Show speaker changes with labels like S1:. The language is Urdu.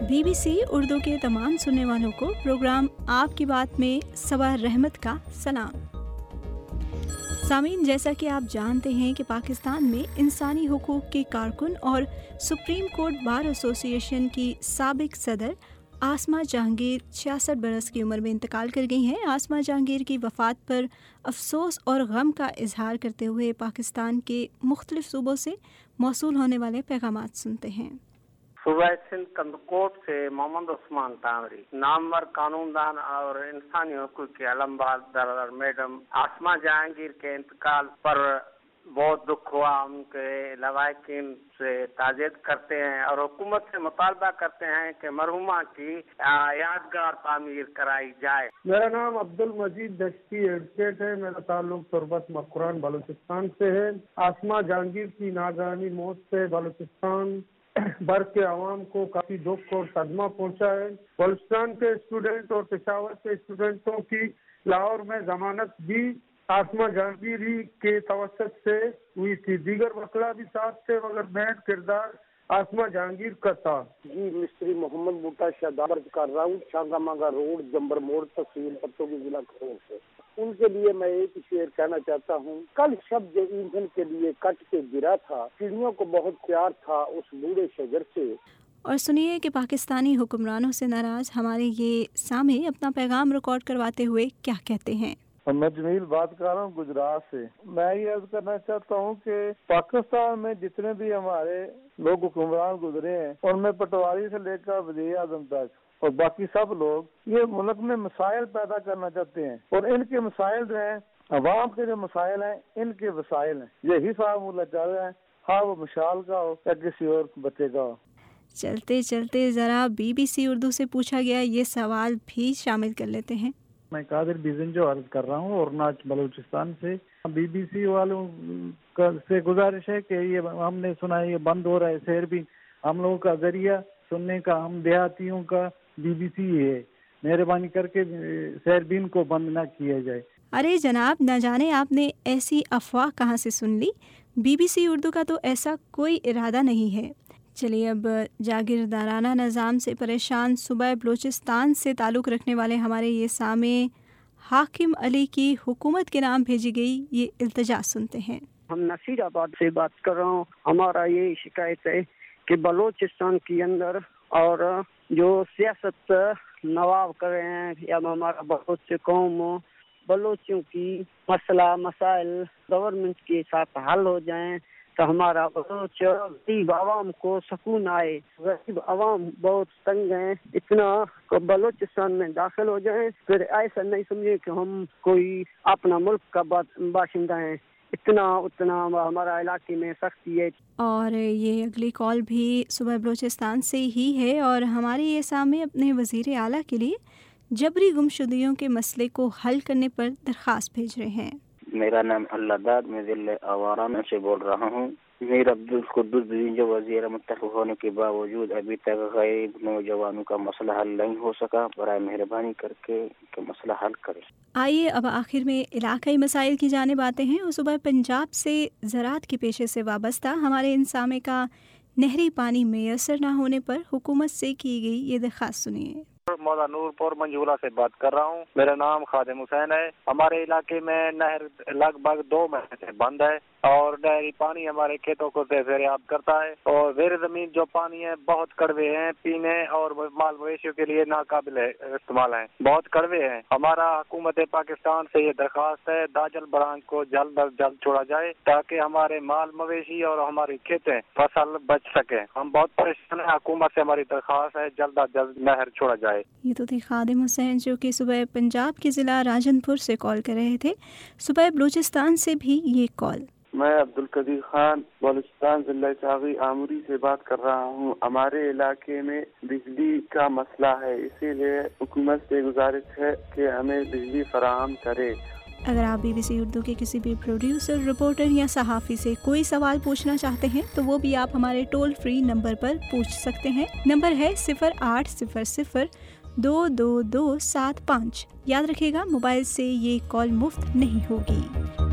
S1: BBC اردو کے تمام سننے والوں کو پروگرام آپ کی بات میں صبا رحمت کا سلام۔ سامعین، جیسا کہ آپ جانتے ہیں کہ پاکستان میں انسانی حقوق کے کارکن اور سپریم کورٹ بار ایسوسی ایشن کی سابق صدر آسما جہانگیر 66 برس کی عمر میں انتقال کر گئی ہیں۔ آسما جہانگیر کی وفات پر افسوس اور غم کا اظہار کرتے ہوئے پاکستان کے مختلف صوبوں سے موصول ہونے والے پیغامات سنتے ہیں۔
S2: صوبہ سندھ کندکوٹ سے محمد عثمان تانوری، نامور قانون دان اور انسانی حقوق کی علمبردار میڈم آسما جہانگیر کے انتقال پر بہت دکھ ہوا۔ ان کے لواحقین سے تعزیت کرتے ہیں اور حکومت سے مطالبہ کرتے ہیں کہ مرحومہ کی یادگار تعمیر کرائی جائے۔
S3: میرا نام عبد المجید دشتی ایڈوکیٹ ہے۔ میرا تعلق تربت مکران بلوچستان سے ہے۔ آسما جہانگیر کی ناگہانی موت سے بلوچستان بھر کے عوام کو کافی دکھ اور صدمہ پہنچا ہے۔ بلوچستان کے اسٹوڈنٹ اور پشاور کے اسٹوڈنٹوں کی لاہور میں ضمانت بھی آسما جہانگیر ہی کے توسط سے ہوئی تھی۔ دیگر وکلا بھی ساتھ تھے مگر مین کردار آسما جہانگیر کا تھا۔
S4: جی، مستری محمد بوٹا شہدار کر رہا ہوں، شانگا مانگا روڈ، جمبر موڑ، تحصیل پتوں کی ضلع کھرور سے۔ ان کے لیے میں ایک شعر کہنا چاہتا ہوں۔ کل شب جو ایندھن کے لیے کٹ کے گرا تھا، چڑیوں کو بہت پیار تھا اس بوڑھے شجر سے۔
S1: اور سنیے کہ پاکستانی حکمرانوں سے ناراض ہمارے یہ سامع اپنا پیغام ریکارڈ کرواتے ہوئے کیا کہتے ہیں۔
S5: میں جمیل بات کر رہا ہوں گجرات سے۔ میں یہ عرض کرنا چاہتا ہوں کہ پاکستان میں جتنے بھی ہمارے لوگ حکمران گزرے ہیں، ان میں پٹواری سے لے کر وزیر اعظم تک اور باقی سب لوگ یہ ملک میں مسائل پیدا کرنا چاہتے ہیں، اور ان کے مسائل جو ہیں، عوام کے جو مسائل ہیں، ان کے وسائل ہیں۔ یہی فارمولہ چل رہا ہے، ہاں وہ مشال کا ہو یا کسی اور بچے کا ہو۔
S1: چلتے چلتے ذرا BBC اردو سے پوچھا گیا یہ سوال بھی شامل کر لیتے ہیں۔
S6: میں قادر بیزنجو عرض کر رہا ہوں اور ناچ بلوچستان سے۔ BBC والوں سے گزارش ہے کہ یہ ہم نے سنا ہے یہ بند ہو رہا ہے، شہر بھی ہم لوگوں کا ذریعہ سننے کا ہم دیہاتیوں کا BBC ہی ہے۔ مہربانی کر کے سیربین کو بند نہ کیا جائے۔
S1: ارے جناب، نہ جانے آپ نے ایسی افواہ کہاں سے سن لی۔ BBC اردو کا تو ایسا کوئی ارادہ نہیں ہے۔ چلیے اب جاگیردارانہ نظام سے پریشان صوبہ بلوچستان سے تعلق رکھنے والے ہمارے یہ سامع حاکم علی کی حکومت کے نام بھیجی گئی یہ التجا سنتے ہیں۔
S7: ہم نصیر آباد سے بات کر رہا ہوں۔ ہمارا یہ شکایت ہے کہ بلوچستان کے اندر اور جو سیاست نواب کر رہے ہیں یا ہمارا بلوچ قوم، بلوچوں کی مسئلہ مسائل گورنمنٹ کے ساتھ حل ہو جائیں تو ہمارا بلوچ غریب عوام کو سکون آئے۔ غریب عوام بہت تنگ ہیں، اتنا بلوچستان میں داخل ہو جائیں، پھر ایسا نہیں سمجھے کہ ہم کوئی اپنا ملک کا باشندہ ہیں۔ اتنا ہمارا علاقے میں سختی ہے۔
S1: اور یہ اگلی کال بھی صوبہ بلوچستان سے ہی ہے اور ہمارے یہ سامع اپنے وزیر اعلیٰ کے لیے جبری گمشدگیوں کے مسئلے کو حل کرنے پر درخواست بھیج رہے ہیں۔
S8: میرا نام اللہ داد، میں ضلع آوارانہ سے بول رہا ہوں۔ میر عبدالقدوس جو وزیر متفق ہونے کے باوجود ابھی تک غریب نوجوانوں کا مسئلہ حل نہیں ہو سکا۔ برائے مہربانی کر کے مسئلہ حل کریں۔
S1: آئیے اب آخر میں علاقائی مسائل کی جانب آتے ہیں۔ اور صوبہ پنجاب سے زراعت کے پیشے سے وابستہ ہمارے ان سامع کا نہری پانی میسر نہ ہونے پر حکومت سے کی گئی یہ درخواست سنیے۔
S9: مولا نور پور منجولہ سے بات کر رہا ہوں۔ میرا نام خادم حسین ہے۔ ہمارے علاقے میں نہر لگ بھگ 2 مہینے سے بند ہے اور نہری پانی ہمارے کھیتوں کو دریافت کرتا ہے، اور زیر زمین جو پانی ہے بہت کڑوے ہیں، پینے اور مال مویشیوں کے لیے ناقابل استعمال ہیں، بہت کڑوے ہیں۔ ہمارا حکومت پاکستان سے یہ درخواست ہے داجل برانچ کو جلد از جلد چھوڑا جائے تاکہ ہمارے مال مویشی اور ہماری کھیتیں فصل بچ سکیں۔ ہم بہت پریشان ہیں، حکومت سے ہماری درخواست ہے جلد از جلد نہر چھوڑا جائے۔
S1: یہ تو تھے خادم حسین جو کہ صوبہ پنجاب کے ضلع راجن پور سے کال کر رہے تھے۔ صوبہ بلوچستان سے بھی یہ کال۔
S10: میں عبدالقدیر خان بلوچستان ضلع چاغی آموری سے بات کر رہا ہوں۔ ہمارے علاقے میں بجلی کا مسئلہ ہے، اسی لیے حکومت سے گزارش ہے کہ ہمیں بجلی فراہم کرے۔
S1: اگر آپ BBC اردو کے کسی بھی پروڈیوسر، رپورٹر یا صحافی سے کوئی سوال پوچھنا چاہتے ہیں تو وہ بھی آپ ہمارے ٹول فری نمبر پر پوچھ سکتے ہیں۔ نمبر ہے 0800-222-75۔ یاد رکھیے گا موبائل سے یہ کال مفت نہیں ہوگی۔